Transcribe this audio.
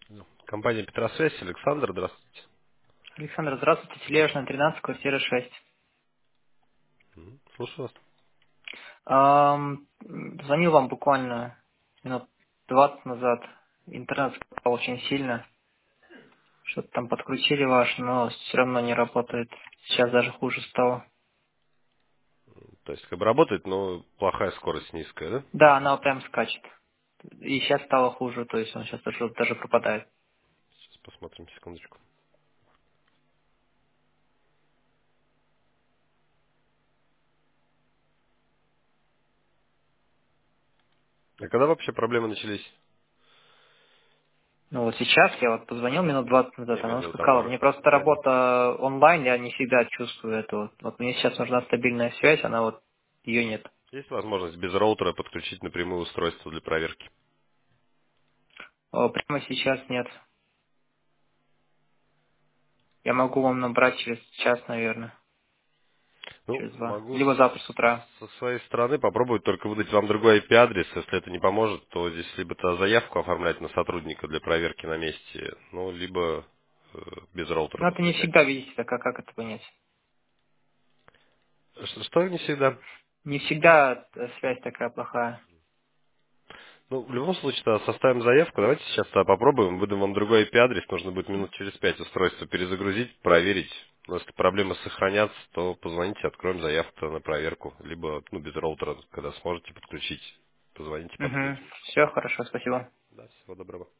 Компания Петросвязь, Александр, здравствуйте. Александр, здравствуйте. Тележная, 13, квартира 6. Слушаю вас. Звонил вам буквально минут 20 назад. Интернет сказал очень сильно. Что-то там подключили ваш, но все равно не работает. Сейчас даже хуже стало. То есть как бы работает, но плохая скорость низкая, да? Да, она прям скачет. И сейчас стало хуже, то есть он сейчас даже пропадает. Сейчас посмотрим, секундочку. А когда вообще проблемы начались? Ну вот сейчас я вот позвонил минут 20 Я назад, имею в она виду там сказала, уже мне просто реально. работа онлайн, я не всегда чувствую это. Вот мне сейчас нужна стабильная связь, она вот, ее нет. Есть возможность без роутера подключить напрямую устройство для проверки? Прямо сейчас нет. Я могу вам набрать через час, наверное, Ну, через два. могу Либо завтра с утра. со своей стороны попробовать только выдать вам другой IP-адрес. Если это не поможет, то здесь либо -то заявку оформлять на сотрудника для проверки на месте, ну, либо без роутера Но это не подключать. всегда, видите, так как это понять? Что не всегда? Не всегда связь такая плохая. Ну, в любом случае, тогда составим заявку. Давайте сейчас попробуем. Выдам вам другой IP-адрес. Нужно будет минут через 5 устройство перезагрузить, проверить. Но если проблемы сохранятся, то позвоните, откроем заявку на проверку. Либо, ну, без роутера, когда сможете подключить. Позвоните, Угу. подключим. Все хорошо, спасибо. Да, всего доброго.